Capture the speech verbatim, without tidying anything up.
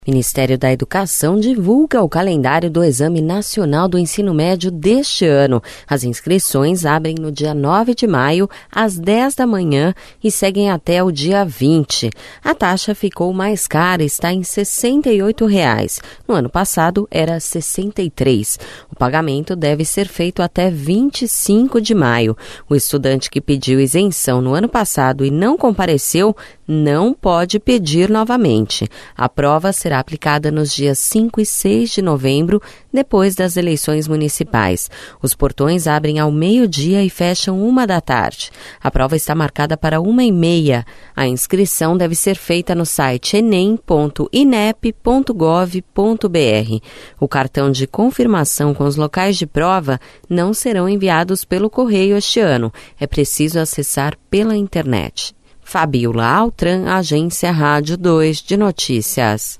O Ministério da Educação divulga o calendário do Exame Nacional do Ensino Médio deste ano. As inscrições abrem no dia nove de maio, às dez da manhã e seguem até o dia vinte. A taxa ficou mais cara, está em sessenta e oito reais. No ano passado era sessenta e três reais. O pagamento deve ser feito até vinte e cinco de maio. O estudante que pediu isenção no ano passado e não compareceu não pode pedir novamente. A prova será aplicada nos dias cinco e seis de novembro, depois das eleições municipais. Os portões abrem ao meio-dia e fecham uma da tarde. A prova está marcada para uma e meia. A inscrição deve ser feita no site enem ponto inep ponto gov ponto br. O cartão de confirmação com os locais de prova não serão enviados pelo correio este ano. É preciso acessar pela internet. Fabiola Altran, Agência Rádio dois de Notícias.